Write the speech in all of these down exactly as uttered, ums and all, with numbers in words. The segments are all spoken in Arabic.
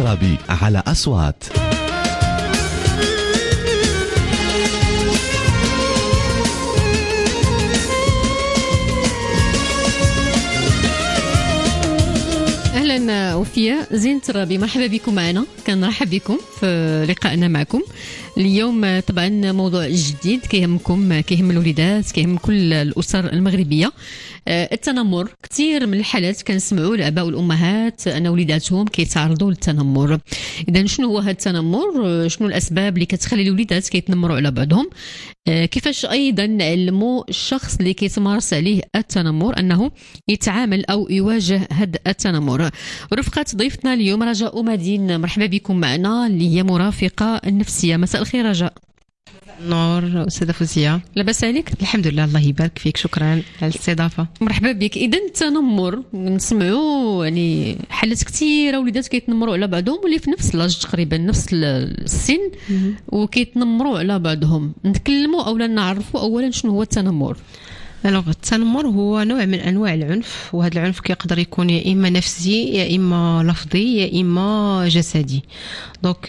الترابي على أصوات. أهلا وفيا زين الترابي، مرحبا بكم معنا، كنرحب بكم في لقائنا معكم اليوم. طبعا موضوع جديد كيهمكم، كيهم الوليدات، كيهم كل الأسر المغربية. التنمر، كثير من الحالات كنسمعوا الآباء والأمهات أن وليداتهم كيتعرضوا للتنمر. إذا شنو هو هذا التنمر؟ شنو الأسباب اللي كتخلي الوليدات كيتنمروا على بعضهم؟ كيفاش أيضا نعلموا الشخص اللي كيتمارس عليه التنمر أنه يتعامل أو يواجه هذا التنمر؟ رفقة ضيفتنا اليوم رجاء مدين، مرحبا بكم معنا، اللي هي مرافقة النفسية. مساء الخير رجاء. نور أستاذة فوزية، لاباس عليك؟ الحمد لله، الله يبارك فيك، شكرا على الاستضافة. مرحبا بك. إذا التنمر نسمعوا يعني حالات كثيرة وليدات كيتنمروا على بعضهم واللي في نفس لاج تقريبا نفس السن وكيتنمروا على بعضهم. نتكلموا أولا نعرفوا أولا شنو هو التنمر. الوغ التنمر هو نوع من انواع العنف، وهذا العنف كيقدر يكون يا اما نفسي يا اما لفظي يا اما جسدي. دونك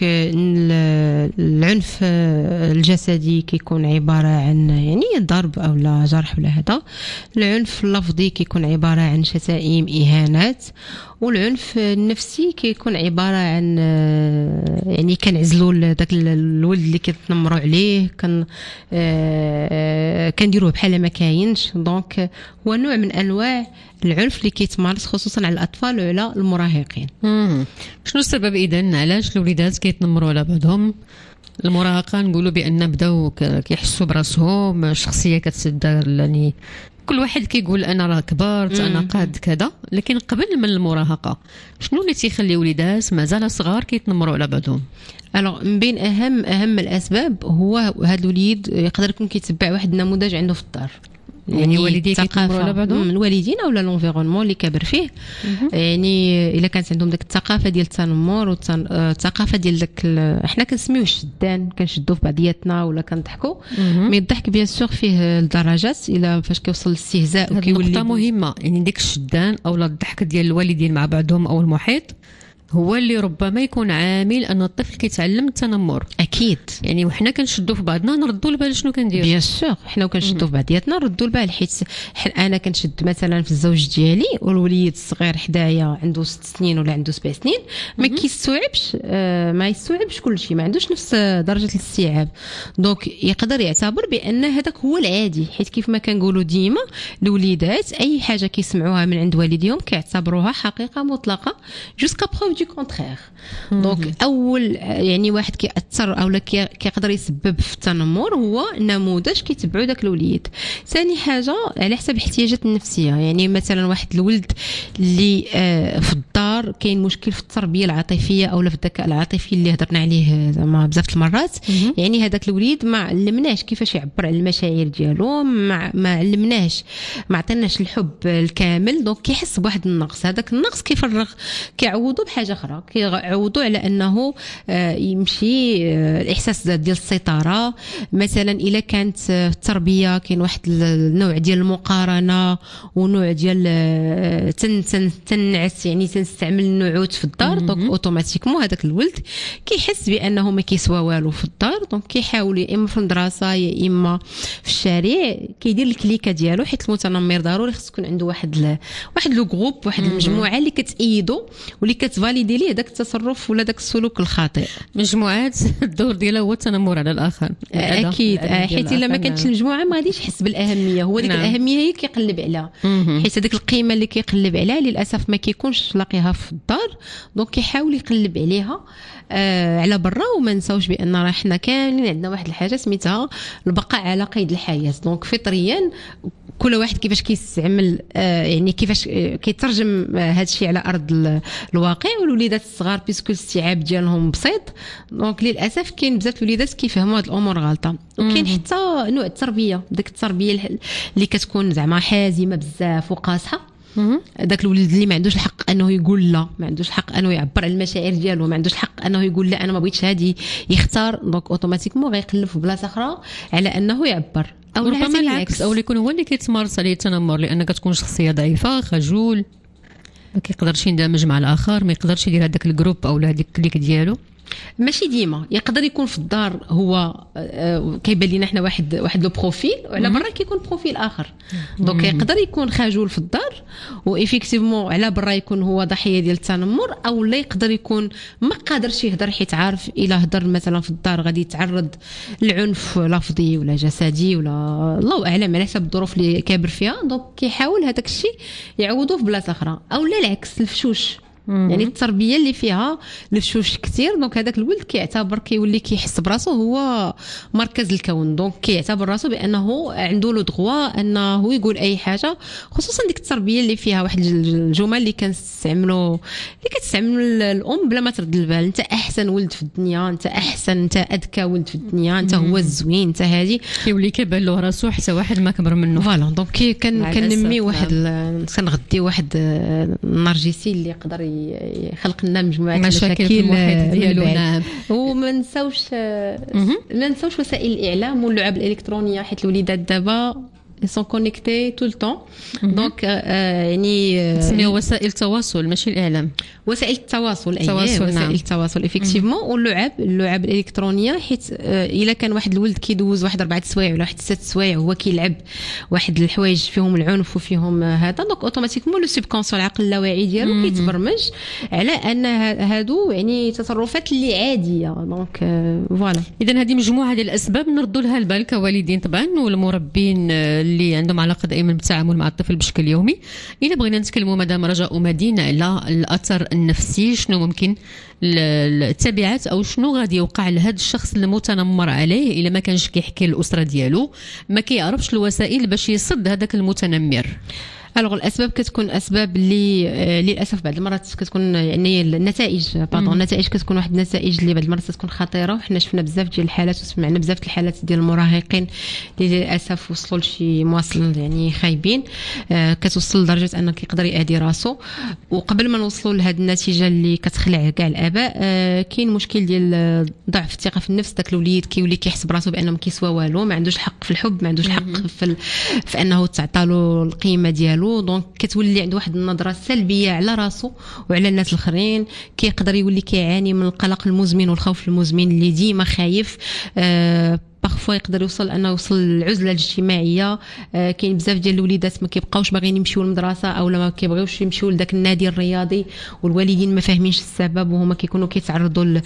العنف الجسدي كيكون عباره عن يعني ضرب او لا جرح ولا هذا. العنف اللفظي كيكون عباره عن شتائم، اهانات. والعنف النفسي كيكون عباره عن يعني كنعزلوا داك الولد اللي كيتنمروا عليه، كان كنديروه بحال ما كاينش. دونك هو نوع من انواع العنف اللي كيتمارس خصوصا على الاطفال وعلى المراهقين. امم شنو السبب اذا علاش الوليدات كيتنمروا على بعضهم؟ المراهقه نقولوا بان بداو كيحسوا براسهم، الشخصيه كتسد، يعني كل واحد كيقول انا راه كبرت، انا قاد كذا. لكن قبل من المراهقه شنو اللي تيخلي وليدات مازال صغار كيتنمروا على بعضهم؟ الوغ من بين اهم اهم الاسباب هو هذا الوليد يقدر يكون كيتبع واحد النموذج عنده في الدار، يعني والديه كيتنمروا على بعضهم، الوالدين اولا لونفيرونمون اللي كبر فيه. يعني الا كانت عندهم ديك الثقافه ديال التنمر والثقافه ديال داك احنا كنسميوه الشدان، كنشدوا في بعضياتنا ولا كنضحكوا. مي الضحك بيان سور فيه الدرجات، الا فاش كيوصل للاستهزاء وكيولي نقطه مهمه. يعني ديك الشدان او الضحك ديال الوالدين مع بعضهم او المحيط هو اللي ربما يكون عامل ان الطفل كيتعلم التنمر. اكيد، يعني وحنا كنشدوا في بعضنا نردوا البال شنو كندير. بيان سور حنا كنشدوا في بعضياتنا نردوا البال، حيت انا كنشد مثلا في الزوج ديالي والوليد الصغير حدايا عنده ست سنين ولا عنده سبع سنين ما كيستوعبش، آه ما يستوعبش كل شيء، ما عندوش نفس درجه الاستيعاب. دونك يقدر يعتبر بان هذاك هو العادي، حيت كيف ما كنقولوا ديما الوليدات اي حاجه كيسمعوها من عند والديهم كيعتبروها حقيقه مطلقه جوسكا بروف دو كونترير. دونك اول يعني واحد كيأثر او كيقدر يسبب في التنمر هو نموذج كيتبعوا داك الوليد. ثاني حاجه على حسب الاحتياجات النفسيه، يعني مثلا واحد الولد اللي في الدار كاين مشكل في التربيه العاطفيه او في الذكاء العاطفي اللي هضرنا عليه زعما بزاف المرات. يعني هذاك الوليد ما علمناش كيفاش يعبر على المشاعر ديالو، ما, ما علمناش ما عطيناش الحب الكامل. دونك كيحس بواحد النقص، هذاك النقص كيفرغ كيعوضوا بحاجه اخرى، كيعوضوا على انه يمشي الاحساس ديال السيطره. مثلا الا كانت في التربيه كاين واحد النوع ديال المقارنه ونوع ديال تن تن تنعس، يعني تنستعمل النعوت في الدار. دونك اوتوماتيكمون هذاك الولد كيحس بانه ما كيسوى والو في الدار. دونك كيحاول يا اما في المدرسه يا اما في الشارع كيدير الكليكه ديالو، حيت المتنمر ضروري خص يكون عنده واحد ل... واحد لو جروب، واحد المجموعه اللي كتأيدو واللي كتفاليدي ليه داك التصرف ولا داك السلوك الخاطئ. مجموعات الدور ديالها هو التنمر على الاخر. اكيد، حيت الا ما كانتش المجموعه ما غاديش يحس بالاهميه، هو ديك نعم. الاهميه هي كيقلب عليها، حيت هذيك القيمه اللي كيقلب عليها للاسف ما كيكونش لاقيها في الدار. دونك كيحاول يقلب عليها آه على برا. وما نساوش بان راه حنا كاملين عندنا واحد الحاجه سميتها البقاء على قيد الحياه. دونك فطريا كل واحد كيفاش كيستعمل آه يعني كيفاش آه كيترجم هذا آه الشيء على ارض الواقع. والوليدات الصغار بيسكو الاستيعاب ديالهم بسيط، دونك للاسف كاين بزاف الوليدات كيفهموا هذه الامور غلطه. وكاين حتى نوع التربيه، ديك التربيه اللي كتكون زعما حازمه بزاف وقاصحه. داك الولد اللي ما عندوش الحق انه يقول لا، ما عندوش الحق انه يعبر على المشاعر ديالو، ما عندوش الحق انه يقول لا انا ما بغيتش هادي، يختار. دونك اوتوماتيكمون غيقلب في بلاصه اخرى على انه يعبر. او ربما العكس، او يكون هو اللي كيتمارس عليه التنمر لان كتكون شخصيه ضعيفه خجول. ما كيقدرش يندمج مع الاخر، ما يقدرش يدير هذاك الجروب او هذيك الكليك ديالو. ماشي ديما يقدر يكون في الدار هو كيبان لينا حنا واحد واحد لو بروفيل، وعلى برا كيكون بروفيل اخر. دونك يقدر يكون خجول في الدار وإفيكتيفمون على برا يكون هو ضحيه ديال التنمر، او لا يقدر يكون ما قادرش يهضر حيت عارف الا هضر مثلا في الدار غادي يتعرض للعنف لفظي ولا جسدي ولا الله اعلم على حسب الظروف اللي كابر فيها. دونك كيحاول هذاك الشيء يعوضوه في بلاصه اخرى، او لا العكس الفشوش. يعني التربيه اللي فيها الفشوش كثير، دونك هذاك الولد كيعتبر كيولي كيحس براسو هو مركز الكون. دونك كيعتبر راسو بانه عنده لو دغوا انه يقول اي حاجه، خصوصا ديك التربيه اللي فيها واحد الجمل اللي كنستعملوا اللي كتستعمل الام بلا ما ترد البال. انت احسن ولد في الدنيا، انت احسن، انت اذكى ولد في الدنيا، انت هو الزوين، انت هذه. كيولي كيبان له راسو حتى واحد ما كبر منه. فوالا دونك كان كنمي واحد كنغدي واحد النرجسي اللي يقدر يخلق لنا مجموعه مشاكل ديالو. نعم. وما نساوش ما نساوش وسائل الاعلام واللعب الالكترونيه، حيت الوليدات دابا سون كونيكتي طول الطون. دونك يعني تسميو وسائل التواصل ماشي الاعلام، وسائل التواصل. اي وسائل نعم. التواصل افيكتيفمون. واللعب اللعب الالكترونيه، حيت الا كان واحد الولد كيدوز واحد اربعه سوايع ولا واحد ست سوايع هو كيلعب واحد الحوايج فيهم العنف وفيهم هذا، دونك اوتوماتيكمون لو سوبكونسيون العقل اللاواعي ديالو كيتبرمج على ان هادو يعني تصرفات اللي عاديه. دونك فوالا. اذا هذه مجموعه ديال الاسباب نردوا لها البال كوالدين طبعا والمربين اللي عندهم علاقه دائما بالتعامل مع الطفل بشكل يومي. الا بغينا نتكلموا مدام رجاء ومدينه على الاثر النفسي، شنو ممكن التبعات او شنو غادي يوقع لهذا الشخص المتنمر عليه الا ما كانش كيحكي الاسره ديالو، ما كيعرفش الوسائل باش يصد هذاك المتنمر؟ الوغ الاسباب كتكون اسباب اللي للاسف بعض المرات كتكون يعني النتائج باردون النتائج كتكون واحد النتائج اللي بعض المرات تكون خطيره. وحنا شفنا بزاف ديال الحالات وسمعنا بزاف الحالات ديال المراهقين اللي للاسف وصلوا لشي مواصل يعني خايبين، آه كتوصل لدرجه انه كيقدر يأذي راسو. وقبل ما نوصلوا لهذه النتيجه اللي كتخلع كاع الاباء، آه كاين مشكل ديال ضعف الثقه في النفس. داك الوليد كيولي كيحس براسو بانه ما كيسوى والو، ما عندوش حق في الحب، ما عندوش حق في, في انه تعطى له القيمه ديالو. دونك كتولي عنده واحد النظره سلبيه على راسو وعلى الناس الاخرين. كيقدر يولي كيعاني من القلق المزمن والخوف المزمن اللي ديما خايف. أه بارفوا يقدر يوصل انه يوصل للعزله الاجتماعيه. آه كاين بزاف ديال الوليدات ما كيبقاوش باغيين يمشيو للمدرسه او ما كيبغيوش يمشيو لذاك النادي الرياضي، والوالدين ما فاهمينش السبب وهما كيكونوا كيتعرضوا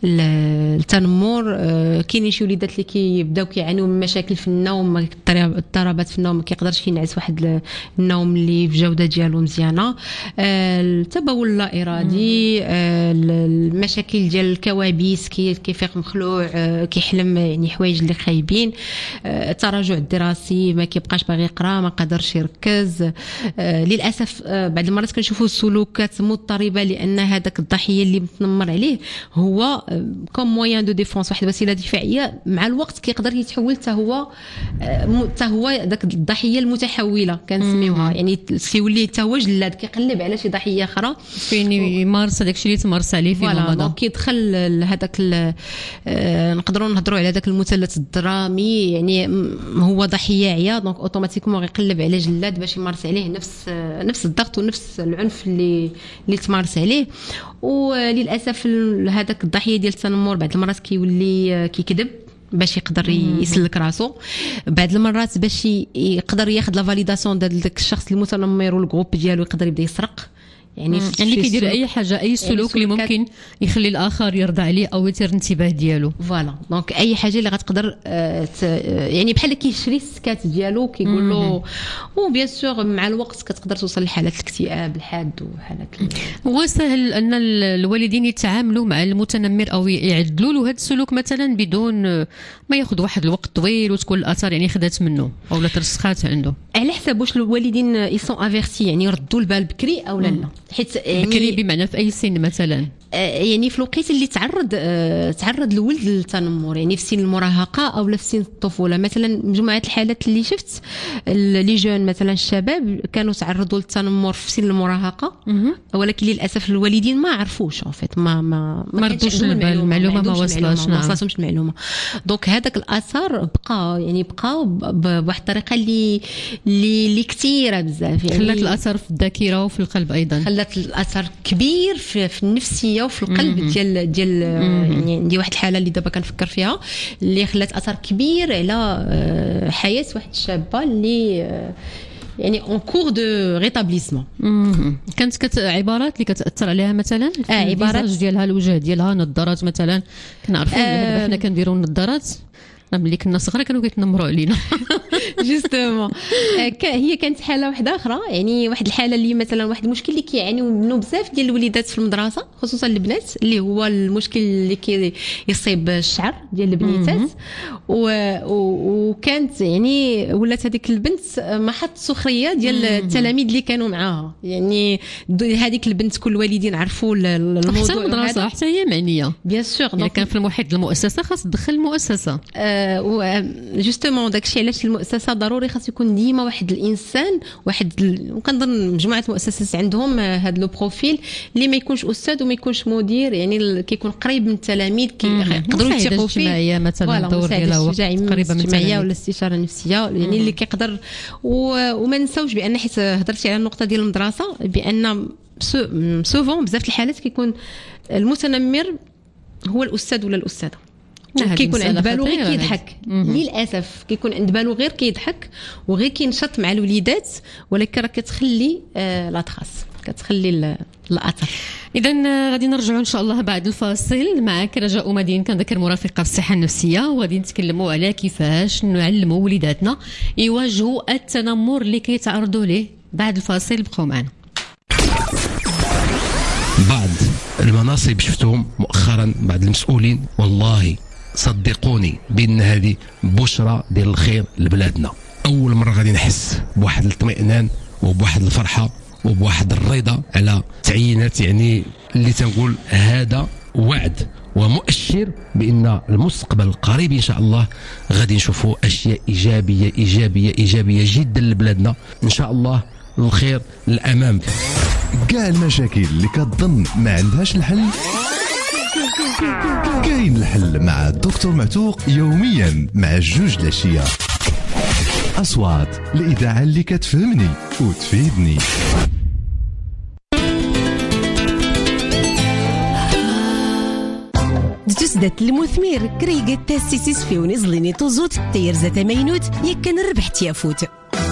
للتنمر. آه كاينين شي وليدات اللي كيبداو كيعانيو من مشاكل في النوم، اضطرابات في النوم، ما كيقدرش ينعس واحد النوم اللي في جوده ديالو مزيانه. آه التبول اللا ارادي، آه المشاكل ديال الكوابيس، كيفيق مخلوع، آه كيحلم يعني حوايج اللي خايبين. التراجع الدراسي، ما كيبقاش باغي يقرا، ما قادرش يركز. للاسف بعض المرات كنشوفوا سلوكات مضطربه لان هذاك الضحيه اللي متنمر عليه هو كوم موين دو ديفونس، واحد الوسيله دفاعيه. مع الوقت كيقدر يتحول حتى هو حتى هو داك الضحيه المتحوله كنسميوها، يعني كيولي حتى هو جلاد كيقلب على شي ضحيه اخرى فين يمارس داك الشيء اللي تمارس عليه في الماضي. دونك كيدخل هذاك نقدروا نهضروا على داك المثلث الدرامي، يعني هو ضحيه عيا، دونك اوتوماتيكمون غيقلب على جلاد باش يمارس عليه نفس نفس الضغط ونفس العنف اللي اللي تمارس عليه. وللاسف هذاك الضحيه ديال التنمر بعض المرات كيولي كيكذب باش يقدر يسلك راسو، بعض المرات باش يقدر ياخذ لا فاليداسيون داك الشخص المتنمر والجروب ديالو يقدر يبدا يسرق. يعني اللي كيدير اي حاجه، اي سلوك اللي ممكن يخلي الاخر يرضى عليه او يثير الانتباه ديالو. فوالا دونك اي حاجه اللي غتقدر يعني بحال كيشري السكات ديالو كيقول له. وبيان سور مع الوقت كتقدر توصل لحالات الاكتئاب الحاد وحالات. هو سهل ان الوالدين يتعاملوا مع المتنمر او يعدلوا له هذا السلوك مثلا بدون ما ياخذ واحد الوقت طويل وتكون الاثار يعني خدات منه او لا ترسخات عنده؟ على حسب واش الوالدين يسون افيرسي يعني يردوا البال بكري او لا لا. حيت يعني بكري بمعنى في اي سن مثلا؟ يعني في الوقت اللي تعرض تعرض الولد للتنمر، يعني في سن المراهقه او في سن الطفوله. مثلا مجموعه الحالات اللي شفت لي جون مثلا الشباب كانوا تعرضوا للتنمر في سن المراهقه، ولكن للاسف الوالدين ما عرفوش ان فيت ما ما ما ردوش المعلومه، ما وصلش ما وصلتهمش المعلومه. دونك هذاك الاثر بقى يعني بقى بواحد الطريقه اللي اللي اللي كثيره بزاف، يعني خلات الاثر في الذاكره وفي القلب ايضا، خلات الاثر كبير في, في النفسيه وفي القلب ديال ديال يعني عندي واحد الحاله اللي دابا كنفكر فيها اللي خلات اثر كبير على حياه واحد الشابه اللي يعني اون كور دو ريتابليسمون. كانت كت عبارات اللي كتاثر عليها مثلا آه عبارات ديالها، الوجه ديالها، نظارات مثلا. كنعرفوا آه حنا كنديروا النظارات ملي كنا صغار كانوا كيتنمروا علينا جوستومون. هي كانت حاله واحده اخرى، يعني واحد الحاله اللي مثلا واحد المشكل اللي كيعانيو منه بزاف ديال الوليدات في المدرسه خصوصا البنات، اللي هو المشكل اللي كيصيب الشعر ديال البنيتات. وكانت يعني ولات هذيك البنت محط سخريه ديال التلاميذ اللي كانوا معاها، يعني هذيك البنت كل الوالدين عرفوا الموضوع. حتى المدرسه حتى هي معنيه بيان سور، اذا كان في المحيط المؤسسه خاص تدخل المؤسسه. و جوستومون داكشي علاش المؤسسه ضروري خاص يكون ديما واحد الانسان، واحد ال... وكنظن مجموعه المؤسسات عندهم هذا لو بروفيل اللي ما يكونش استاذ وما يكونش مدير، يعني ال... كيكون قريب من التلاميذ، كيقدروا يثقوا فيه مثلا الدور ديالها قريبه من الجمعيه ولا الاستشاره النفسيه، يعني اللي كيقدر و... وما نساوش بان حيت هضرتي على النقطه ديال المدرسه بان سوفون بزاف الحالات كيكون المتنمر هو الاستاذ ولا الاستاذه، كيكون عند بالو غير كيضحك. للاسف كيكون عند بالو غير كيضحك وغير كينشط مع الوليدات، ولكن راه كتخلي آه لا تراس، كتخلي الاثر. اذا غادي نرجعوا ان شاء الله بعد الفاصل معك رجاء مدين، كنذكر مرافقه الصحه النفسيه، وغادي نتكلموا على كيفاش نعلموا وليداتنا يواجهوا التنمر اللي كيتعرضوا ليه. بعد الفاصل بقوا معنا. بعض المناصب شفتهم مؤخرا بعض المسؤولين، والله صدقوني بان هذه بشرى ديال الخير لبلادنا. اول مره غادي نحس بواحد الاطمئنان وبواحد الفرحه وبواحد الرضا على تعيينات، يعني اللي تنقول هذا وعد ومؤشر بان المستقبل القريب ان شاء الله غادي نشوفوا اشياء ايجابيه ايجابيه ايجابيه جدا لبلادنا ان شاء الله. الخير للامام. كاع المشاكل اللي كتظن ما عندهاش الحل كاين الحل مع الدكتور معتوق يوميا مع الجوج العشيه. اصوات الاذاعه اللي كتفهمني وتفيدني. تسدت المثمر كريقة تاسيسيس في ونزليني توزوت تير زات مينوت يكن ربحت يافوت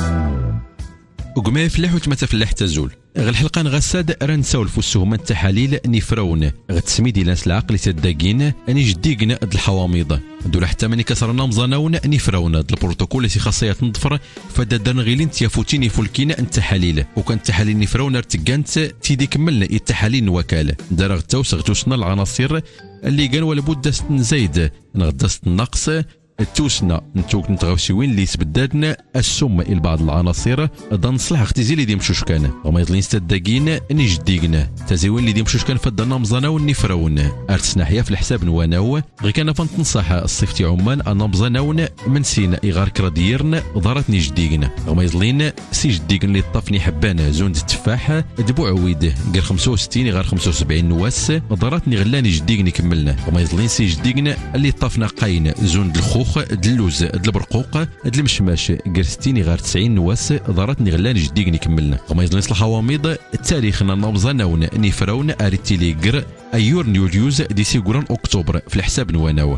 وقما يفلح وتمتا فلاح تزول. غير الحلقه نغساد راه نسولفوا السهمه التحاليل نفرون غتسمي ديال ناس العقل تداكين اني جديقنا د الحواميض دولا حتى ماني كسرنا مزاناون نفرون د البروتوكول اللي خاصيات نضفر فدادن غيلين تيافوتيني فولكينا التحاليل وكان التحاليل نفرون ارتكانت تيدي كملنا التحاليل وكاله دار غتاوس غتوسنا العناصر اللي كان ولا بد نزيد نغدست النقص التوسنا نتوك نتغوسيوين اللي تبدادنا السم البعض العناصر ضن صلاح اختزي اللي ديمشوش كان وما يطلين ستداقين نجديقنا تزيوين اللي ديمشوش كان فدنا مزانا ونفرون ارتسنا حيا في الحساب نواناو غي كان فنتنصح الصيفتي عمان انا مزاناون من سينا اغار كراديرن ضرتني جديقنا وما يطلين سي جديقن اللي طفني حبانه زون التفاح دبو عويد قال خمسة وستين غير خمسة وسبعين نواس ضرتني غلاني جديقني كملنا وما يطلين سي جديقنا اللي طفنا قاين زون الخوخ دلوز البرقوق المشماش قرستيني غير تسعين نواس ضرتني غلان جديقني كملنا وما يزلين الحواميض التاريخنا نمزاناون نفراون اريتيلي قر ايور نيوليوز دي سيقولان اكتوبر في الحساب نواناو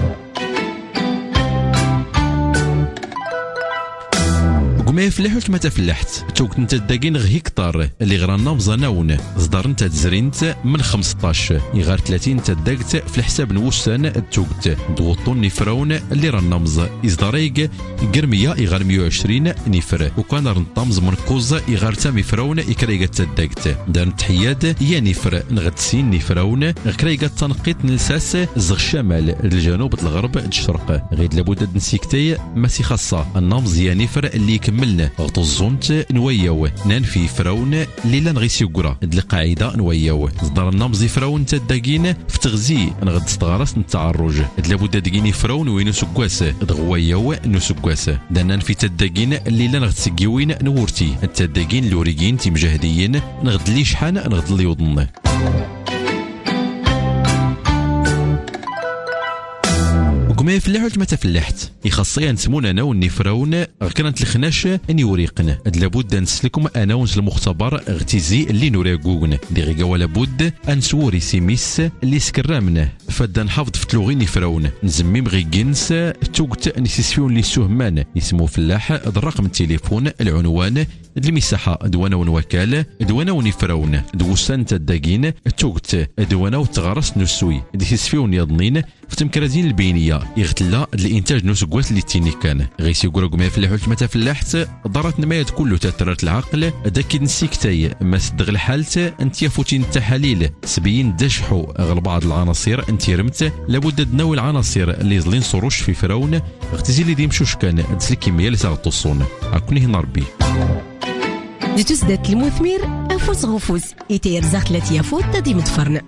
ما يفلحوش ما تفلحت توك انت داكين غي كتار اللي غرانا مزاناون صدر انت تزرينت من خمسطاش يغار ثلاثين تداكت في الحساب نوسان توكت ضغطون نفراون اللي رانا مز ازداريق قرمية يغار مية وعشرين نفر وكان رنطامز من كوز يغار تامي فراون يكريقة تداكت دار تحيات يا نفر نغتسين نفراون غكريقة تنقيت نلساس زغ الشمال الجنوب الغرب الشرق غير لابد نسيكتي ماسي خاصة النمز يا نفر اللي يكمل كملنا غطوزونت نوياو نان في فراون ليلا نغيسي قرا هاد القاعده نوياو صدر النمزي فراون تداكين في تغزي نغد استغرس نتعرج هاد لابد داكيني فراون وينو سكواس دغوياو نو سكواس دانا في تداكين ليلا نغد سكيوين نورتي التداكين لوريجين تي مجاهدين نغد لي شحال نغد لي وضن كما يفلحوا ما تفلحت يخصي نسمون انا والنفراون كانت الخناش اني وريقنا لابد نسلكم انا ونس المختبر اغتيزي اللي نوريقوغن دي غيكا ولا بد ان سوري سيميس اللي سكرامنا فدا نحافظ في تلوغي نفراون نزميم غيكنس توقت نسيسيون اللي سهمان يسمو فلاح الرقم التليفون العنوان المساحه دوانا ونوكال دوانا ونفراون دوسان تداكين توقت دوانا وتغرس نسوي ديسيسفيون يضنين في تمكرازين البينيه يغتلا الانتاج نسكوات اللي تيني كان غيسي يقولوا ما يفلحوا ما تفلحت ضرت نمايات كله تاثرت العقل داك نسيكتاي ما صدق الحالت انت يفوتين التحاليل سبيين دشحوا غل بعض العناصر انت رمت لابد تناول العناصر اللي زلين صروش في فراون اغتزي اللي ديمشوش كان دس الكميه اللي تغطوصون عكوني هنا ربي دي تسدات المثمر افوس غفوس يتير زاخت لا تيافوت تدي متفرن.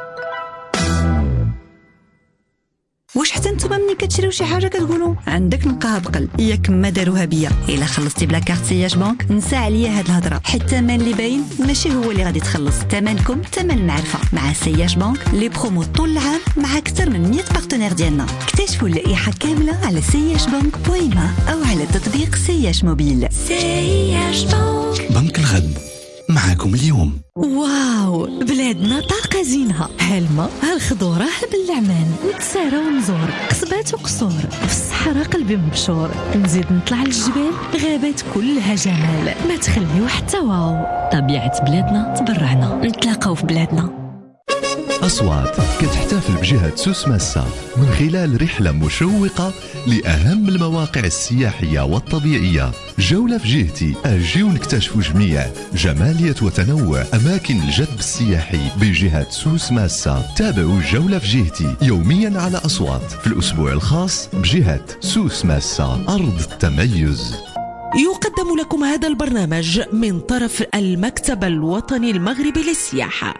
واش حتى نتوما ملي كتشريو شي حاجه كتقولوا عندك نلقاها بقل ياك ما داروها بيا الا خلصتي بلا كارت سياج بنك نسى عليا هاد الهضره حيت الثمن اللي باين ماشي هو اللي غادي تخلص ثمنكم ثمن المعرفه مع سياج بنك لي برومو طول العام مع اكثر من مية بارتنير ديالنا اكتشفوا اللائحه كامله على سياج بنك بوين ما او على تطبيق سياج موبيل. سياج بنك بنك الغد معاكم اليوم. واو بلادنا طاقة زينها هالما هالخضورة باللعمان نتسارى ونزور قصبات وقصور في الصحراء قلبي مبشور نزيد نطلع للجبال غابات كلها جمال ما تخليو حتى واو طبيعة بلادنا تبرعنا نتلاقاو في بلادنا. أصوات كتحتفل بجهة سوس ماسا من خلال رحلة مشوقة لأهم المواقع السياحية والطبيعية. جولة في جهتي أجيو نكتشفوا جميع جمالية وتنوع أماكن الجذب السياحي بجهة سوس ماسا. تابعوا جولة في جهتي يوميا على أصوات في الأسبوع الخاص بجهة سوس ماسا أرض التميز. يقدم لكم هذا البرنامج من طرف المكتب الوطني المغربي للسياحة.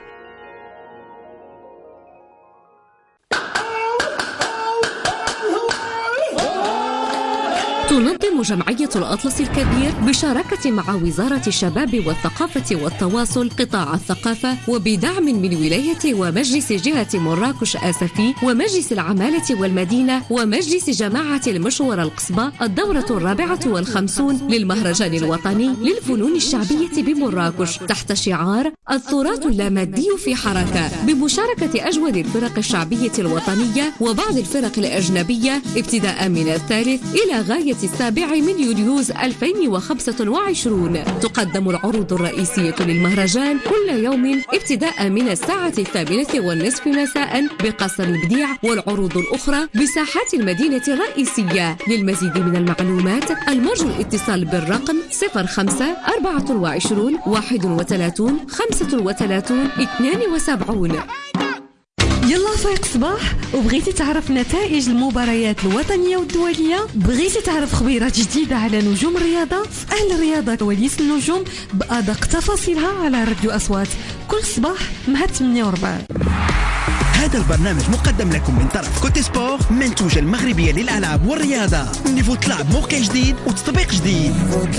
تنظم جمعية الأطلس الكبير بشراكة مع وزارة الشباب والثقافة والتواصل قطاع الثقافة وبدعم من ولاية ومجلس جهة مراكش آسفي ومجلس العمالة والمدينة ومجلس جماعة المشور القصبة الدورة الرابعة والخمسون للمهرجان الوطني للفنون الشعبية بمراكش تحت شعار التراث اللامادي في حركة بمشاركة أجود الفرق الشعبية الوطنية وبعض الفرق الأجنبية ابتداء من الثالث إلى غاية السابع من يوليوز ألفين وخمسة وعشرين. تقدم العروض الرئيسية للمهرجان كل يوم ابتداء من الساعة الثامنة والنصف مساء بقصر البديع والعروض الأخرى بساحات المدينة الرئيسية. للمزيد من المعلومات المرجو الاتصال بالرقم صفر خمسة أربعة وعشرين واحد وثلاثين خمسة وثلاثين اثنان وسبعين. يلا فايق صباح وبغيتي تعرف نتائج المباريات الوطنية والدولية بغيتي تعرف خبيرات جديدة على نجوم الرياضة اسأل الرياضة كواليس النجوم بأدق تفاصيلها على راديو أصوات كل صباح مع ثمانية وربع. هذا البرنامج مقدم لكم من طرف كوتي سبور منتوجة المغربية للألعاب والرياضة. نيفو تلعب موقع جديد وتطبيق جديد.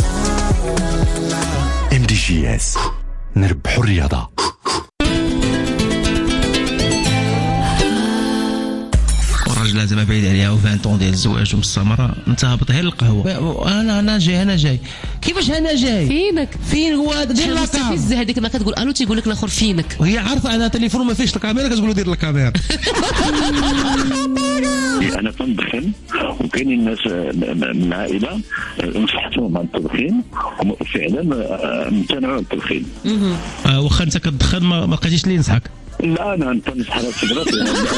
ام دي جي اس نربحوا الرياضة. الراجل زعما بعيد عليها وفان طون ديال الزواج ومستمره انت هابط غير القهوه. انا انا جاي انا جاي كيفاش انا جاي فينك فين هو دير لاكام هذيك ما كتقول الو تيقول لك الاخر فينك وهي عارفه انا تليفون ما فيهش الكاميرا كتقول له دير الكاميرا. انا كندخن وكاينين الناس من العائله نصحتهم عن التدخين وفعلا امتنعوا عن التدخين. واخا انت كتدخن ما لقيتيش اللي ينصحك؟ لا انا نطنش على السيجاره.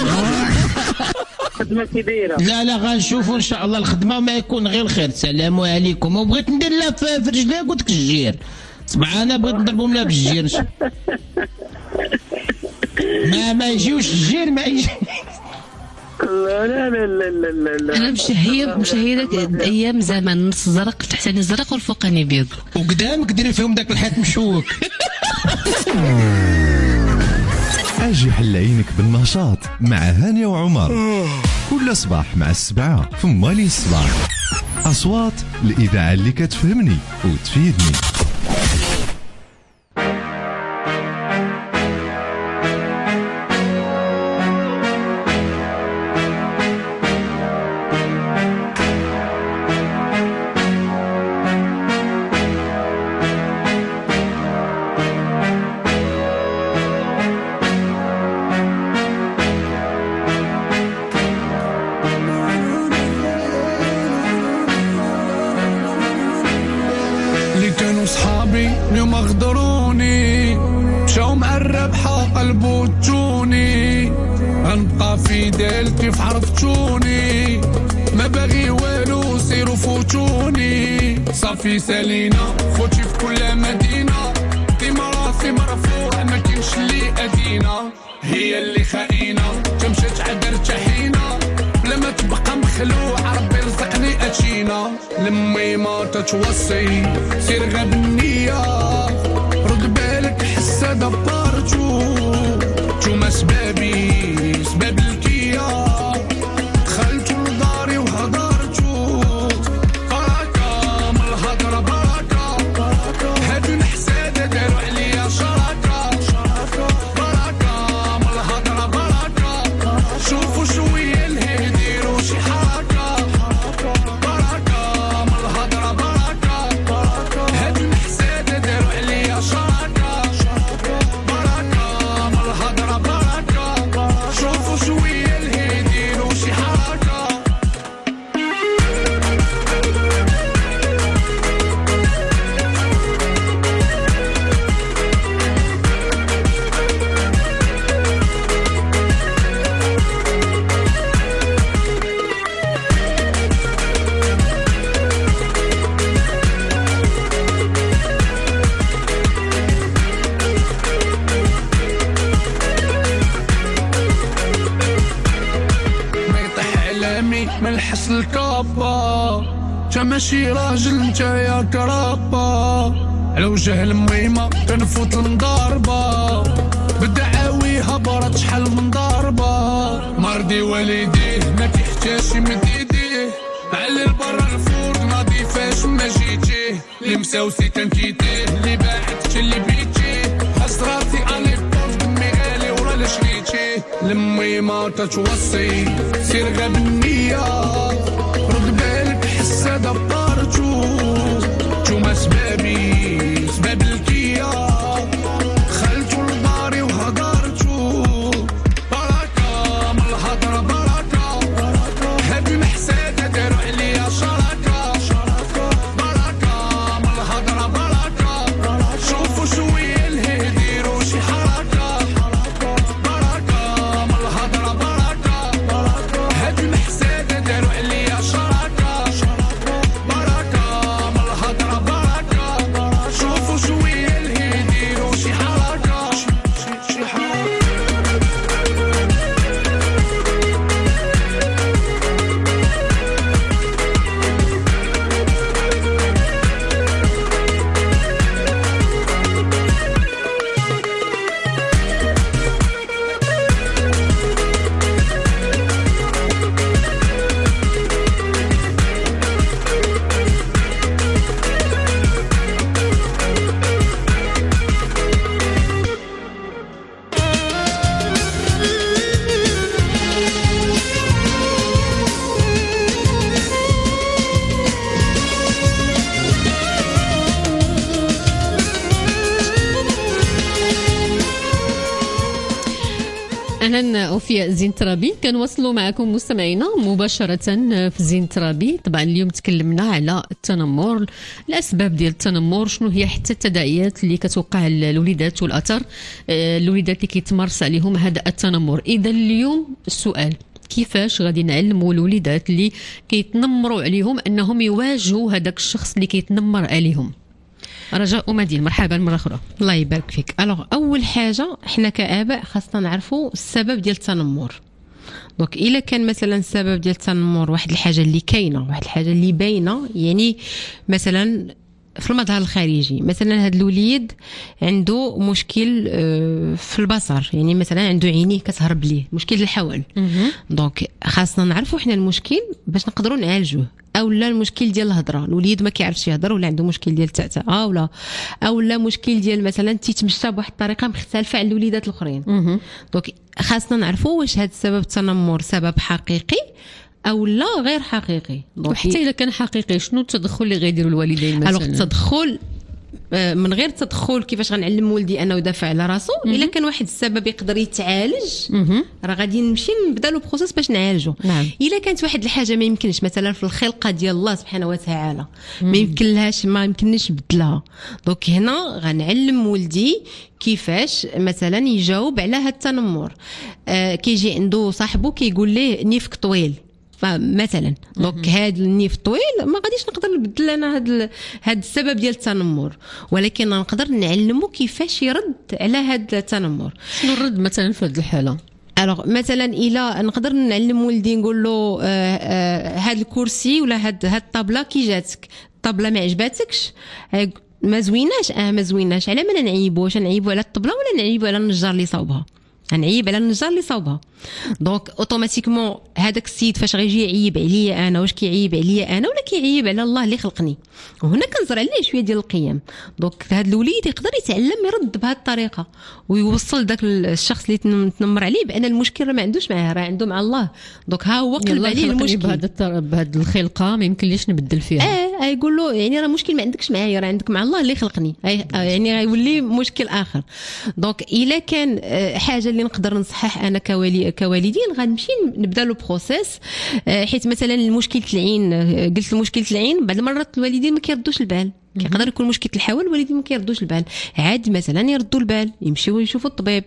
خدمه كبيره. لا لا غنشوفوا ان شاء الله الخدمه ما يكون غير الخير. السلام عليكم. وبغيت ندير لها في رجليها قلت لك الجير صباح انا بغيت نضربهم لها بالجير ما ما يجيوش الجير ما يجي. لا لا لا لا لا لا انا مشهيه مشهيه ايام زمان النص زرق تحتاني زرق والفوقاني بيض وقدامك ديري فيهم داك الحيط مشوك. اجي حل عينك بالنشاط مع هانية وعمر كل صباح مع السبعة في مالي الصباح. أصوات الإذاعة اللي كتفهمني وتفيدني. صحابي اليوم غدروني مشاو مع الربحة قلبو تجوني غنبقى في ديل كيف عرفتوني ما باغي والو سيرو فوتوني صافي سالينا خوتي في كل مدينة ديما راسي مرفوع ما كاينش اللي أدينا هي اللي خاينة تمشات عاد ارتاحينا بلا ما تبقى مخلوع ربي رزقني اتشينا لمي ما تتوصي سير غاب النية رد بالك حسا دبارتو توما سبابي سباب الكيا دخلتو لداري وهدرتو بركة من الهضرة بركة هادو الحسادة دارو عليا شراكة بركة من الهضرة بركة شوفو شوية الهي ديرو شي حركة بركة من الهضرة بركة هادو الحسادة دارو عليا شراكة بركة من الهضرة بركة شوفو شوية الهي ديرو شي حركة. من الحس الكابا تا ماشي راجل نتا يا كرابا على وجه الميمة كنفوت المضاربة بالدعاوي هبرت شحال من ضربة مرضي والديه ما كيحتاجش يمد يديه على البر الفوق ناضي فاش ما جيتيه اللي مساوسي كنكيتيه اللي باعت اللي بيتيه حسراتي اني بوف دمي غالي ورا لا شريتيه لمي ما تتوصي سير غاب النية رد بالك حسا دبارتو توما سبابي سباب الكيا دخلتو لداري وهدرتو بركة من الهضرة بركة هادو الحسادة دارو عليا شراكة بركة من الهضرة بركة شوفو شوية الهي ديرو شي حركة بركة من الهضرة بركة هادو الحسادة دارو عليا شراكة بركة من الهضرة بركة شوفو شوية الهي ديرو شي حركة شي حركة. اهلا وفياء زين ترابي كنواصلوا معكم مستمعينا مباشره في زين ترابي. طبعا اليوم تكلمنا على التنمر، الاسباب ديال التنمر، شنو هي حتى التداعيات اللي كتوقع للوليدات والاثر الوليدات اللي كيتمارس عليهم هذا التنمر. اذا اليوم السؤال كيفاش غادي نعلموا الوليدات اللي كيتنمروا عليهم انهم يواجهوا هذاك الشخص اللي كيتنمر عليهم؟ رجاء ومدين مرحبا مرة أخرى. الله يبارك فيك. الوغ اول حاجه حنا كآباء خاصنا نعرفوا السبب ديال التنمر. دونك الا كان مثلا السبب ديال التنمر واحد الحاجه اللي كاينه، واحد الحاجه اللي باينه، يعني مثلا في المظهر الخارجي، مثلا هذا الوليد عنده مشكل في البصر، يعني مثلا عنده عينيه كتهرب ليه، مشكل الحول. دونك خاصنا نعرفوا حنا المشكل باش نقدروا نعالجوه. او لا المشكل ديال الهضره، الوليد ما كيعرفش يهضر ولا عنده مشكل ديال التعتعه، ولا او لا مشكل ديال مثلا تيتمشى بواحد الطريقه مختلفه على الوليدات الاخرين. دونك خاصنا نعرفوا واش هذا السبب التنمر سبب حقيقي او لا غير حقيقي. وحتى اذا كان حقيقي شنو التدخل اللي غيديروا الوالدين مثلا؟ الوغ التدخل من غير التدخل كيفاش غنعلم ولدي انه يدافع على راسو. الا كان واحد السبب يقدر يتعالج راه غادي نمشي نبدا لو بروسيس باش نعالجو. نعم. الا كانت واحد الحاجه ما يمكنش مثلا في الخلقه ديال الله سبحانه وتعالى ما يمكن لهاش ما يمكننيش نبدلها، دونك هنا غنعلم ولدي كيفاش مثلا يجاوب على هذا التنمر. آه كيجي عنده صاحبه كيقول ليه نيفك طويل فمثلا، دونك هذا النيف طويل ما غاديش نقدر نبدل انا هذا هذا السبب ديال التنمر، ولكن نقدر نعلمه كيفاش يرد على هذا التنمر. شنو الرد مثلا في هذه الحاله؟ الوغ مثلا الى نقدر نعلم ولدي نقول له هذا الكرسي ولا هاد هاد الطابله كي جاتك، الطابله ما عجباتكش ما زويناش، اه ما زويناش، على ما نعيبوا؟ واش نعيبوا على الطبله ولا نعيبوا على النجار اللي صاوبها؟ غنعيب على النجار اللي صاوبها. دونك اوتوماتيكمون هذاك السيد فاش غيجي يعيب عليا انا، واش كيعيب عليا انا ولا كيعيب على الله اللي خلقني؟ وهنا كنزرع عليه شويه ديال القيم. دونك هذا الوليد يقدر يتعلم يرد بهذه الطريقه ويوصل داك الشخص اللي تنمر عليه بان المشكل ما عندوش معاه، راه عنده مع الله. دونك ها هو قلب عليه المشكل بهذا بهذه الخلقه ما يمكنليش نبدل فيها. اه يقول له يعني راه مشكل ما عندكش معايا، راه عندك مع الله اللي خلقني، يعني غيولي مشكل اخر. دونك الا كان حاجه اللي نقدر نصحح انا كوالي كوالدين غنمشي نبدا له بروسيس. حيت مثلا المشكله العين، قلت مشكله العين بعض المرات الوالدين ما كيردوش البال، كيقدر يكون مشكله الحول الوالدين ما كيردوش البال، عاد مثلا يردوا البال يمشيو يشوفوا الطبيب.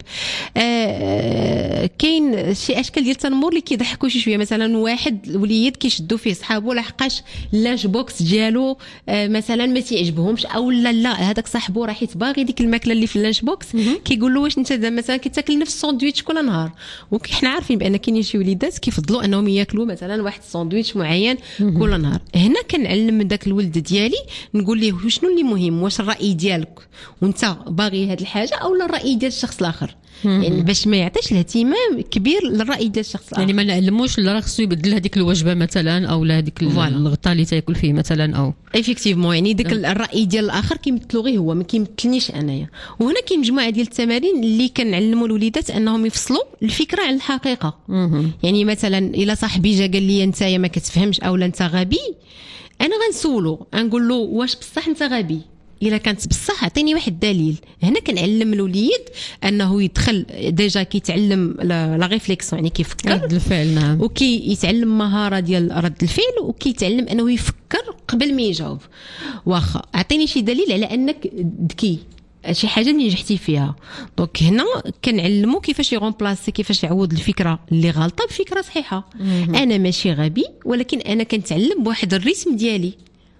آه كاين شي اشكال ديال التنمر اللي كيضحكوا شي شويه، مثلا واحد الوليد كيشدوا فيه صحابو لحقاش اللانش بوكس ديالو آه مثلا ما تيعجبهمش، او لا لا هذاك صاحبو راه حيت باغي ديك الماكله اللي في اللانش بوكس، كيقول له واش انت مثلا كتاكل نفس الساندويتش كل نهار؟ وحنا عارفين بان كاينين شي وليدات كيفضلوا انهم ياكلوا مثلا واحد الساندويتش معين كل نهار. هنا كنعلم من داك الولد ديالي نقول ليه شنو اللي مهم، واش الراي ديالك وانت باغي هذه الحاجه او لا الراي ديال الشخص الاخر، يعني باش ما يعطيش الاهتمام كبير للراي ديال الشخص الاخر. يعني ما نعلموش لا راه خصو يبدل هذيك الوجبه مثلا او لا هذيك الغطاء اللي تاكل فيه مثلا، او ايفيكتيفمون يعني ديك الراي ديال الاخر كيمثلو غير هو، ما كيمثلنيش انايا. وهنا كاين مجموعه ديال التمارين اللي كنعلموا الوليدات انهم يفصلوا الفكره عن الحقيقه. يعني مثلا الا صاحبي جا قال لي انت ما كتفهمش او لا انت غبي، انا غنسولو نقول له واش بصح انت غبي؟ الا كانت بصح عطيني واحد الدليل. هنا كنعلم الوليد انه يدخل ديجا كيتعلم لا ريفليكسيون، يعني كيفكر رد الفعل. نعم. وكي يتعلم مهاره ديال رد الفعل، وكيتعلم انه يفكر قبل ما يجاوب. واخا عطيني شي دليل على انك ذكي، شي حاجه اللي نجحتي فيها. دونك هنا كنعلمو كيفاش يغومبلاسي، كيفاش يعوض الفكره اللي غلطه بفكره صحيحه. انا ماشي غبي، ولكن انا كنتعلم بواحد الريتم ديالي.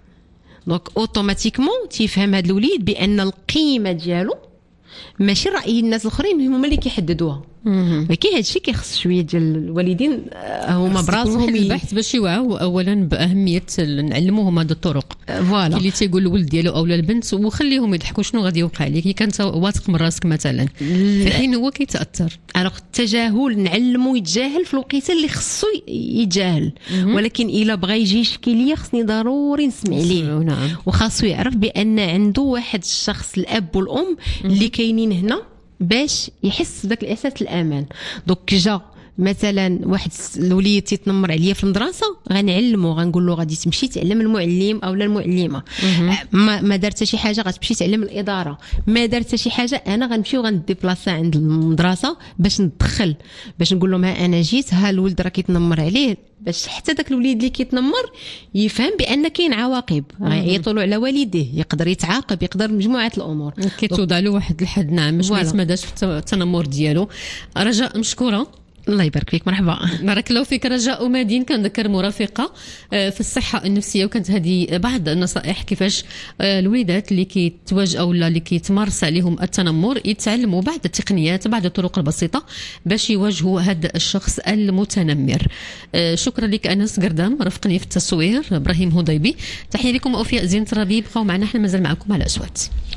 دونك اوتوماتيكمون تيفهم هذا الوليد بان القيمه ديالو ماشي راي الناس الاخرين هما اللي كيحددوها. ولكن هذا الشيء كيخص شويه ديال الوالدين هما براسهم البحث باش يوعوا اولا باهميه نعلموهم هذه الطرق. فوالا اللي تيقول الولد ديالو اولا البنت وخليهم يضحكوا شنو غادي يوقع لك كي كنت واثق من راسك مثلا، في حين هو كيتاثر. الوغ التجاهل نعلمو يتجاهل في الوقيته اللي خصو يتجاهل، ولكن الا بغى يجي يشكي ليا خصني ضروري نسمع ليه. نعم. وخاصو يعرف بان عنده واحد الشخص الاب والام اللي كاينين هنا باش يحس بداك الاحساس الامان. دونك جا مثلا واحد الوليد تيتنمر عليا في المدرسه، غنعلمو غنقول له غادي تمشي تعلم المعلم اولا المعلمه. ما, ما دارت شي حاجه غتمشي تعلم الاداره، ما دارت شي حاجه انا غنمشي وغنديبلاصا عند المدرسه باش ندخل، باش نقول لهم ها انا جيت، ها الولد راه كيتنمر عليه، باش حتى داك الوليد اللي كيتنمر يفهم بان كاين عواقب، غيعيطوا له على والديه، يقدر يتعاقب، يقدر مجموعه الامور كيتوضع له واحد الحد. نعم باش ما يتماداش في التنمر ديالو. رجاء مشكوره الله يبارك فيك. مرحبا. بارك الله فيك. رجاء مدين كنذكر مرافقه في الصحه النفسيه، وكانت هذه بعض النصائح كيفاش الوليدات اللي كيتواجهوا ولا اللي كيتمارس عليهم التنمر يتعلموا بعض التقنيات بعض الطرق البسيطه باش يواجهوا هذا الشخص المتنمر. شكرا لك انس قردام، رافقني في التصوير ابراهيم هضيبي. تحيه لكم اوفياء زين ترابي، بقاو معنا حنا مازال معكم على اصوات.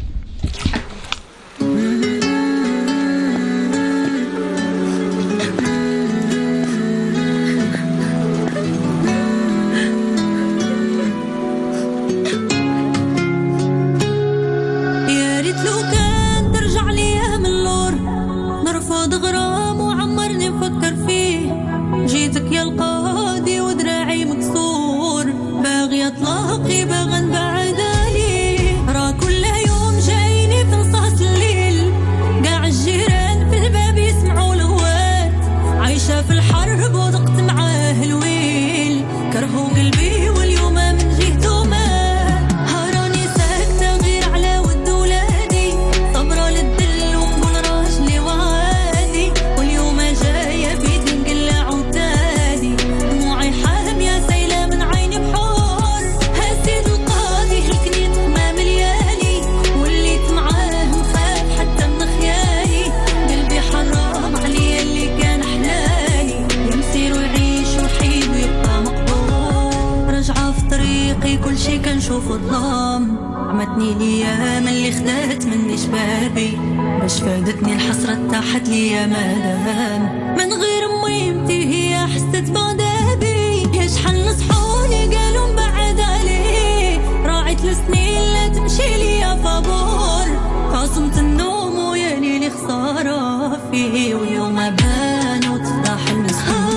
نشوف الظلام، عمتني الايام اللي خدات مني شبابي، باش فادتني الحسرة تاحت لي مدام، من غير ميمتي هي حست بعذابي، يا شحال نصحوني قالوا مبعد عليه، راعيت السنين لا تمشي لي فابور، قاسمت النوم ويا ليلي خسارة فيه، واليوم بان وتفضح المسكين.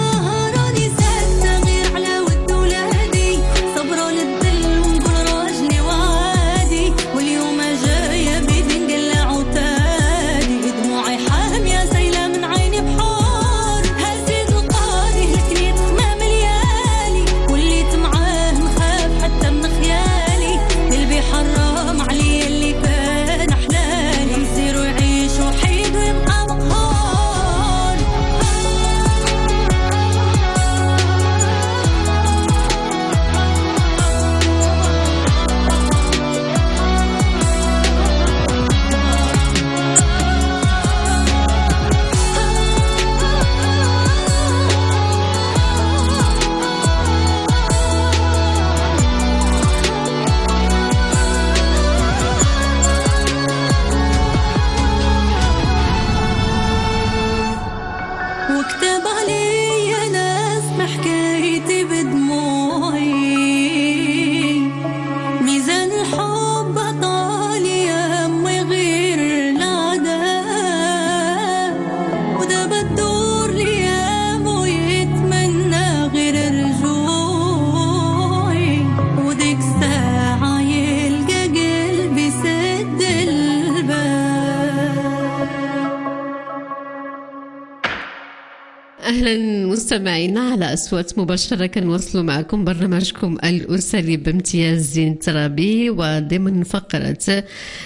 أهلا مستمعينا على أصوات مباشرة، كنواصلوا معكم برنامجكم الأسري بامتياز زين ترابي، وضمن فقرة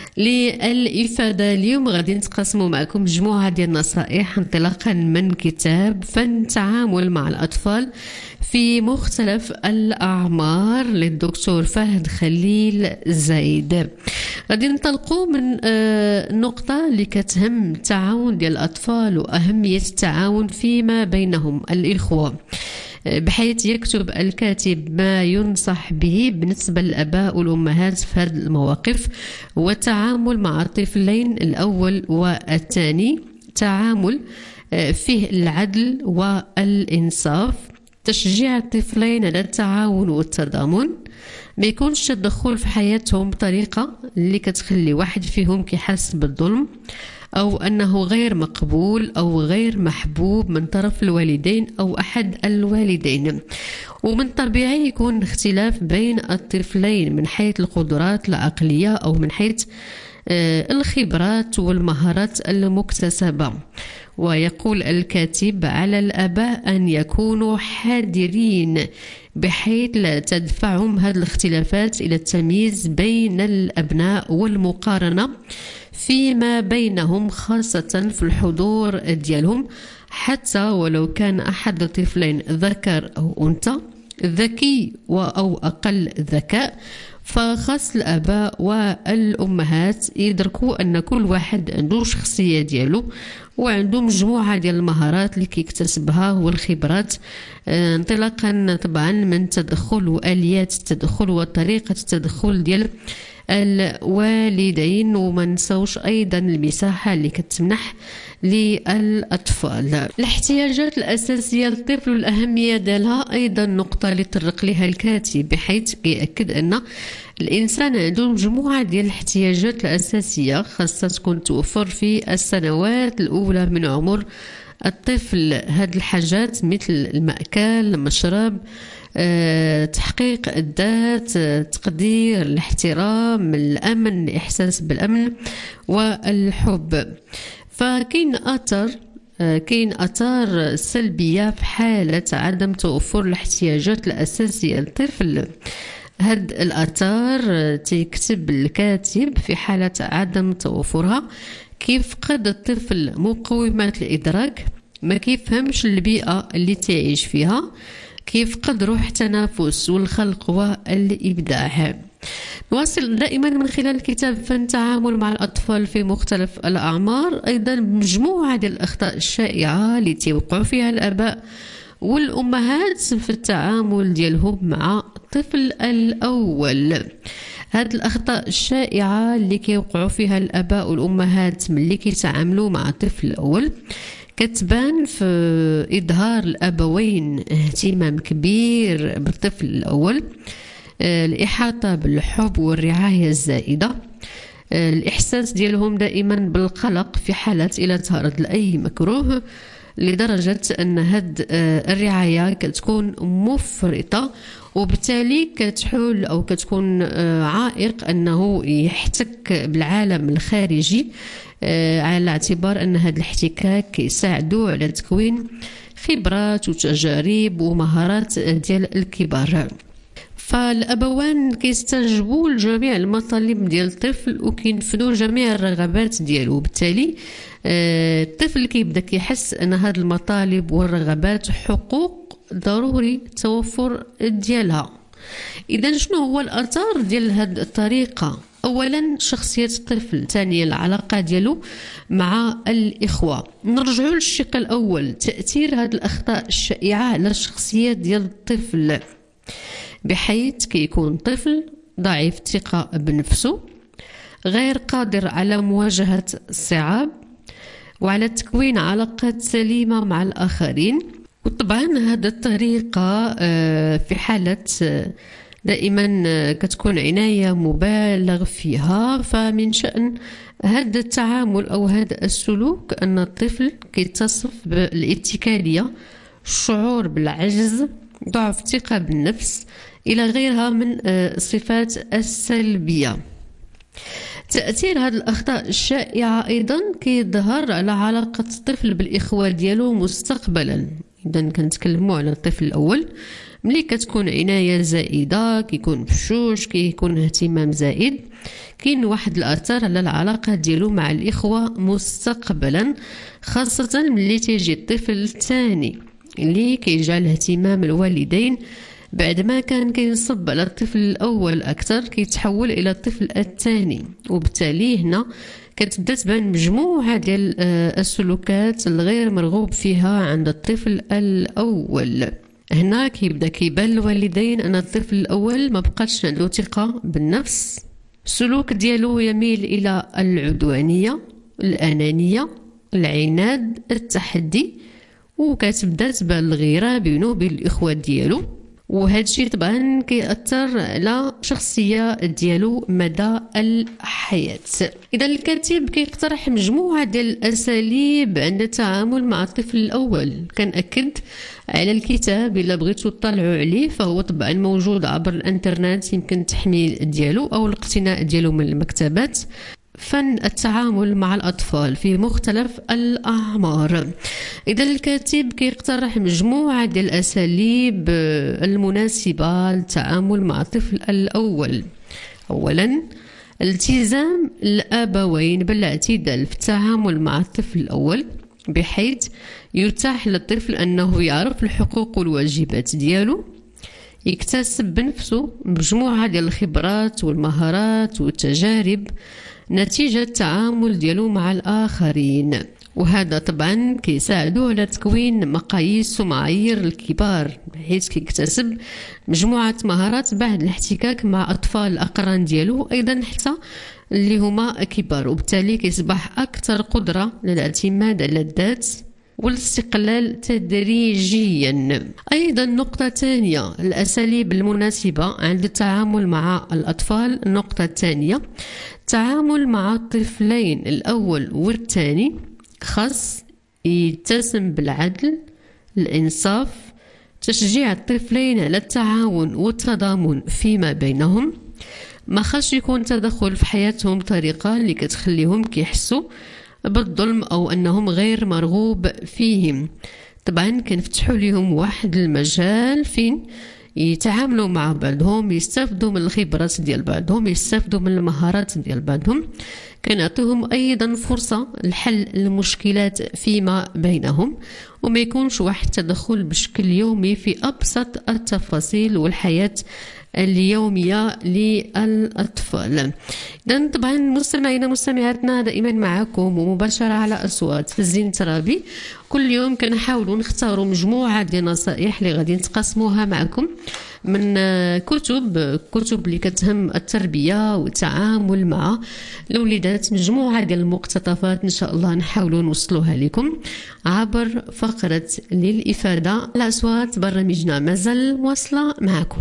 للإفادة اليوم غادي نتقاسموا معكم مجموعة ديال النصائح انطلاقا من كتاب فن التعامل مع الأطفال في مختلف الأعمار للدكتور فهد خليل زايد. غادي ننطلقوا من النقطة اللي كتهم التعاون ديال الأطفال وأهمية التعاون فيما بينهم الإخوة، بحيث يكتب الكاتب ما ينصح به بالنسبة للآباء والأمهات في هذه المواقف، والتعامل مع الطفلين الأول والثاني تعامل فيه العدل والإنصاف، تشجيع الطفلين على التعاون والتضامن، ما يكونش تدخل في حياتهم بطريقة اللي كتخلي واحد فيهم كيحس بالظلم أو أنه غير مقبول أو غير محبوب من طرف الوالدين أو أحد الوالدين. ومن طبيعي يكون اختلاف بين الطفلين من حيث القدرات العقلية أو من حيث الخبرات والمهارات المكتسبة. ويقول الكاتب: على الآباء أن يكونوا حذرين بحيث لا تدفعهم هذه الاختلافات إلى التمييز بين الأبناء والمقارنة فيما بينهم، خاصة في الحضور ديالهم، حتى ولو كان أحد الطفلين ذكر أو أنثى، ذكي أو أقل ذكاء. فخاص الآباء والأمهات يدركوا أن كل واحد عنده شخصية ديالو وعنده مجموعة ديال المهارات اللي كيكتسبها والخبرات، انطلاقا طبعا من تدخل وآليات التدخل وطريقة التدخل ديال الوالدين. وما نساوش ايضا المساحه اللي كتمنح للاطفال. الاحتياجات الاساسيه للطفل والاهميه ديالها ايضا نقطه اللي طرق لها الكاتب، بحيث ياكد ان الانسان عنده مجموعه ديال الاحتياجات الاساسيه خاصه تكون توفر في السنوات الاولى من عمر الطفل. هاد الحاجات مثل المأكل، المشرب، أه، تحقيق الذات، أه، تقدير، الاحترام، الأمن، الإحساس بالأمن والحب. فكاين أثر أه، كاين أثار سلبية في حالة عدم توفر الاحتياجات الأساسية للطفل. هاد الآثار تكتب الكاتب: في حالة عدم توفرها كيفقد الطفل مقومات الإدراك، ما كيفهمش البيئة اللي تعيش فيها، كيفقد روح التنافس والخلق والإبداع. نواصل دائما من خلال كتاب فن التعامل مع الأطفال في مختلف الأعمار أيضا مجموعة ديال الأخطاء الشائعة اللي تيوقعوا فيها الآباء والأمهات في التعامل ديالهم مع الطفل الأول. هاد الأخطاء الشائعة اللي كيوقعوا فيها الآباء والأمهات ملي كيتعاملوا مع الطفل الأول كتبان في إظهار الأبوين اهتمام كبير بالطفل الأول، الإحاطة بالحب والرعاية الزائدة، الإحساس ديالهم دائما بالقلق في حالة إلى تعرض لأي مكروه، لدرجة أن هاد الرعاية كتكون مفرطة وبالتالي كتحول أو كتكون عائق أنه يحتك بالعالم الخارجي، على اعتبار أن هذا الاحتكاك كيساعدوا على تكوين خبرات وتجارب ومهارات ديال الكبار. فالأبوان كيستجيبوا لجميع المطالب ديال الطفل وكينفذوا جميع الرغبات ديالو، بالتالي الطفل كيبدا كيحس أن هذه المطالب والرغبات حقوق ضروري التوفر ديالها. إذا شنو هو الأثر ديال هذه الطريقة؟ أولا شخصية الطفل، ثانيا العلاقة ديالو مع الإخوة. نرجعوا للشق الأول، تأثير هذه الأخطاء الشائعة على الشخصية ديال الطفل، بحيث كيكون طفل ضعيف الثقة بنفسه، غير قادر على مواجهة الصعاب وعلى تكوين علاقات سليمة مع الآخرين. وطبعا هذه الطريقة في حالة دائما كتكون عناية مبالغ فيها، فمن شأن هذا التعامل أو هذا السلوك أن الطفل كيتصف بالاتكالية، الشعور بالعجز، ضعف الثقة بالنفس، إلى غيرها من الصفات السلبية. تأثير هذه الأخطاء الشائعة أيضا كيظهر على علاقة الطفل بالإخوة ديالو مستقبلا. إذا كنتكلموا على الطفل الأول، ملي كتكون عناية زائدة، كيكون بشوش، كيكون اهتمام زائد، كاين واحد الأثر على العلاقة ديالو مع الإخوة مستقبلا، خاصة ملي تيجي الطفل الثاني اللي كيجعل اهتمام الوالدين بعد ما كان كينصب على الطفل الأول أكثر كيتحول إلى الطفل الثاني، وبالتالي هنا كتبدا تبان مجموعة ديال السلوكات الغير مرغوب فيها عند الطفل الأول. هنا كيبدا كيبان الوالدين أن الطفل الأول ما بقاش عنده ثقة بالنفس، السلوك ديالو يميل إلى العدوانية، الأنانية، العناد، التحدي، وكتبدا تبان الغيرة بينه وبين الإخوة ديالو. وهذا الشيء طبعا كيأثر على شخصية ديالو مدى الحياة. إذا الكاتب كيقترح مجموعة ديال الأساليب عند التعامل مع الطفل الأول. كنأكد على الكتاب إلا بغيتوا تطلعوا عليه فهو طبعا موجود عبر الانترنت، يمكن التحميل ديالو أو الاقتناء ديالو من المكتبات. فن التعامل مع الأطفال في مختلف الأعمار. إذا الكاتب كيقترح مجموعة ديال الأساليب المناسبة للتعامل مع الطفل الأول. أولا، التزام الآبوين بالاعتدال في التعامل مع الطفل الأول بحيث يتاح للطفل أنه يعرف الحقوق والواجبات ديالو، يكتسب بنفسه مجموعة ديال الخبرات والمهارات والتجارب نتيجة التعامل ديالو مع الآخرين، وهذا طبعا كيساعدو على تكوين مقاييس ومعايير الكبار بحيث كيكتسب مجموعة مهارات بعد الاحتكاك مع أطفال الأقران ديالو أيضا حتى اللي هما كبار، وبالتالي كيصبح أكثر قدرة للاعتماد على الذات والاستقلال تدريجيا. أيضا نقطة ثانية، الأساليب المناسبة عند التعامل مع الأطفال. النقطة الثانية، التعامل مع الطفلين الأول والثاني خاص يتسم بالعدل، الإنصاف، تشجيع الطفلين على التعاون والتضامن فيما بينهم، ما خاص يكون تدخل في حياتهم بطريقة اللي كتخليهم كيحسوا بالظلم أو أنهم غير مرغوب فيهم. طبعا كنفتحوا لهم واحد المجال فين يتعاملوا مع بعضهم، يستافدوا من الخبرات ديال بعضهم، يستافدوا من المهارات ديال بعضهم، كنعطيهم أيضا فرصة لحل المشكلات فيما بينهم، وما يكونش واحد التدخل بشكل يومي في أبسط التفاصيل والحياة اليومية للأطفال. إذن طبعا مستمعينا مستمعاتنا دائما معكم ومباشرة على أصوات في الزين الترابي. كل يوم كنحاولوا نختاروا مجموعة ديال النصائح اللي غادي نتقاسموها معكم من كتب كتب اللي كتهم التربية والتعامل مع الوليدات، مجموعة ديال المقتطفات إن شاء الله نحاولوا نوصلوها لكم عبر فقرة للإفادة. الأصوات برنامجنا مازال واصلة معكم.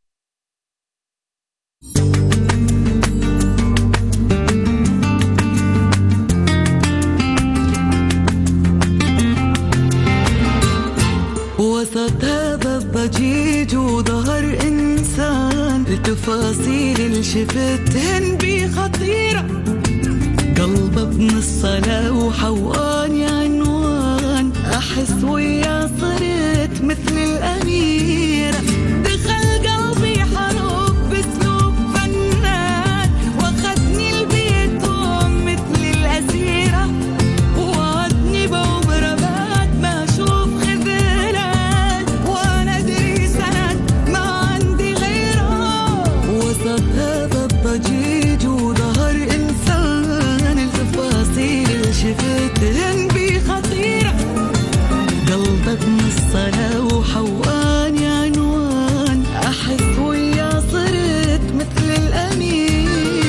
وسط هذا الضجيج وظهر إنسان، التفاصيل اللي شفتهن بي خطيرة، قلب ابن الصلاة وحواني عنوان، أحس ويا صرت مثل الأميرة، دخل قلبي حروب باسلوب فنان، واخدني البيت مثل الأسيرة، ووعدني بعمر بعد ما أشوف خذلان، وأنا أدري سند ما عندي غيره. وسط هذا الضجيج وظهر إنسان، التفاصيل اللي شفتهن بي خطيرة، قلبك من الصلاة وحواني عنوان، أحس ويا صرت مثل الأمير.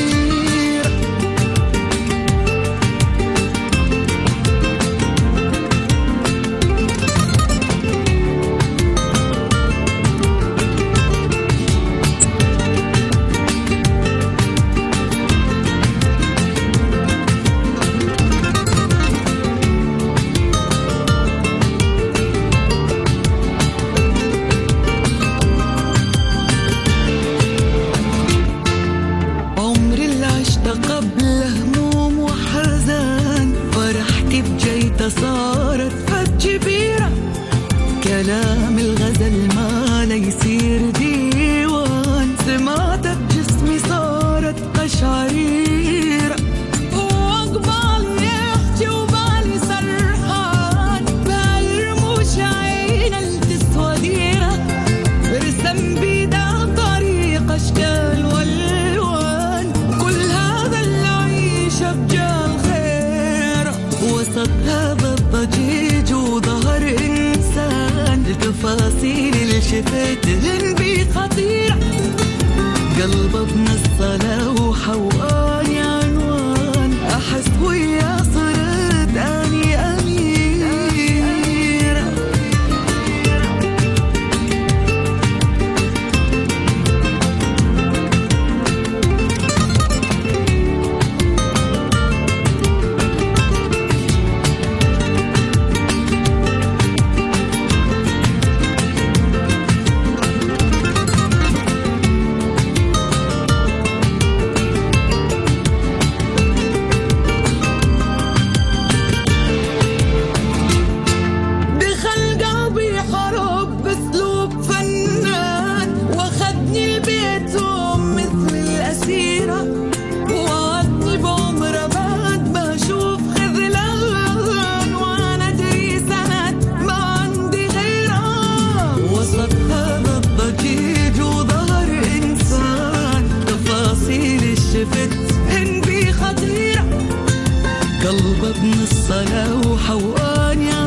صارت فجبيرة، كلام الغزل ما ليصير ديوان، سمعت بجسمي صارت قشعريرة، وقبالي يحكي وبالي سرحان، بهالرموش عين التسوى ديرة، رسم بيدا طريق أشكال والوان، كل هذا اللي عيشه بجال خير. وسط هذا الضجيج وظهر إنسان، التفاصيل اللي شفتهن بي خطيرة، قلب ابن الصلاة وحواني عنوان، أحس ويا صرت أني أميرة. وسط هذا الضجيج وظهر إنسان تفاصيل الشفت إن بي خطيرة قلبه بنص صلاة وحوان يا